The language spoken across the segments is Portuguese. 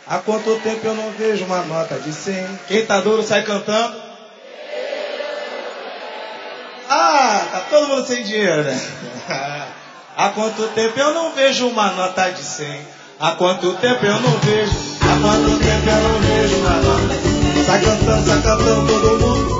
Há quanto tempo eu não vejo uma nota de 100? Quem tá duro sai cantando. Ah, tá todo mundo sem dinheiro, né? Há quanto tempo eu não vejo uma nota de 100? Há quanto tempo eu não vejo? Há quanto tempo eu não vejo uma nota de 100? Sai cantando todo mundo.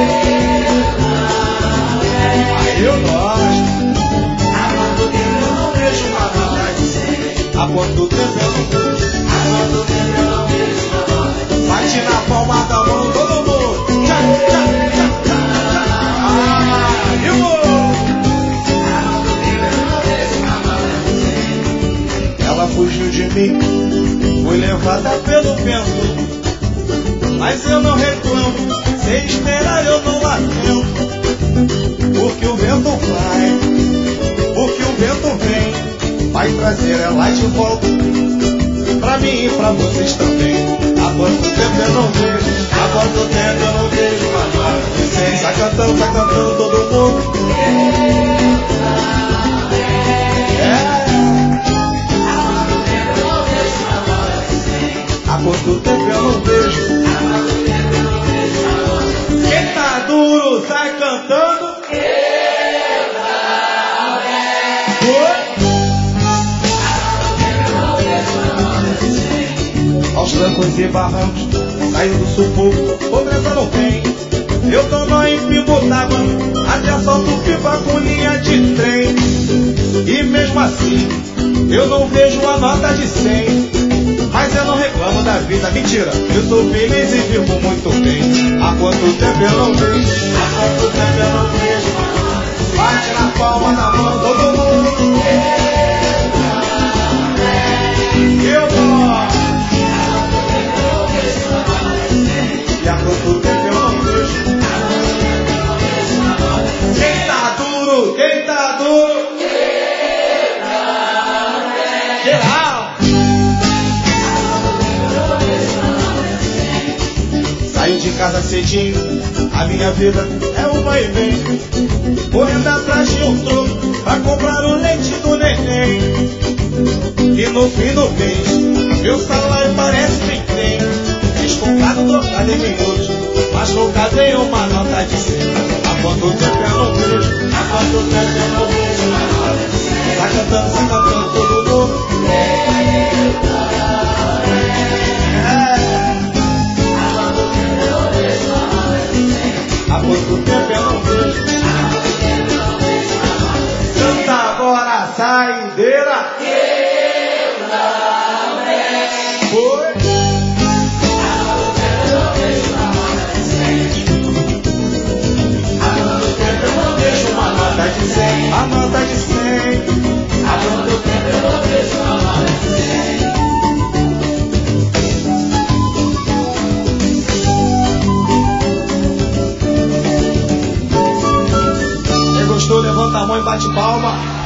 Aí eu gosto. Há quanto tempo eu não vejo uma nota de 100? Há quanto tempo eu não vejo? Há quanto tempo eu não vejo uma nota de 100? Bate na palma da mão todo mundo. Tchá, tchá, tchá, tchá, tchá. Ah, e o há quanto tempo eu não vejo uma nota de 100? Ela fugiu de mim, fui levada pelo vento, mas eu não reclamo, sem esperar eu não lamento. Porque o vento vai, porque o vento vem, vai trazer ela de volta, pra mim e pra vocês também. Há quanto tempo eu não vejo, há quanto tempo eu não vejo uma nota de 100? Sai cantando todo mundo. Há quanto tempo eu não vejo? Quem tá duro sai cantando. Aos trancos e barrancos, saiu do sufoco, pobreza não tem. Eu tô no empibo d'água, até solto pipa com linha de trem. E mesmo assim, eu não vejo a nota de 100. Mas eu não reclamo da vida, mentira, eu sou feliz e vivo muito bem. Há quanto tempo eu não vejo? Há quanto tempo eu não vejo? Bate na palma da mão todo mundo. Eu gosto. E há quanto tempo eu não vejo? Quem tá duro? Quem tá duro? Geral! Saí de casa cedinho, a minha vida é um vai e vem, correndo atrás de um troco pra comprar o leite do neném. E no fim do mês, meu salário parece bem tem. Descontado, trocado em minutos, mas trocado em uma nota de 100. Há quanto tempo eu não vejo? Há quanto tempo eu não vejo uma nota de 100? Sai cantando todo mundo. Há quanto tempo eu não vejo? Canta agora a saideira. Foi. Há quanto tempo eu não vejo uma nota de 100? Há quanto tempo eu não vejo uma nota de 100? A nota de 100. Há quanto tempo eu não vejo uma nota de 100? Quem gostou, levanta a mão e bate palma.